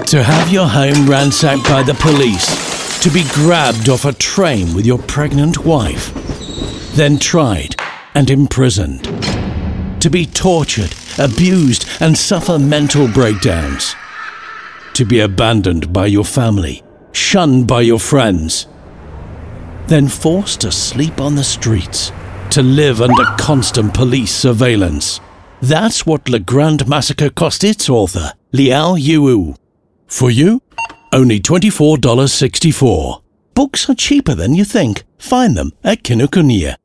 To have your home ransacked by the police, to be grabbed off a train with your pregnant wife, then tried and imprisoned, to be tortured, abused and suffer mental breakdowns, to be abandoned by your family, shunned by your friends, then forced to sleep on the streets, to live under constant police surveillance. That's what Le Grand Massacre cost its author, Liao Yu. For you, only $24.64. Books are cheaper than you think. Find them at Kinokuniya.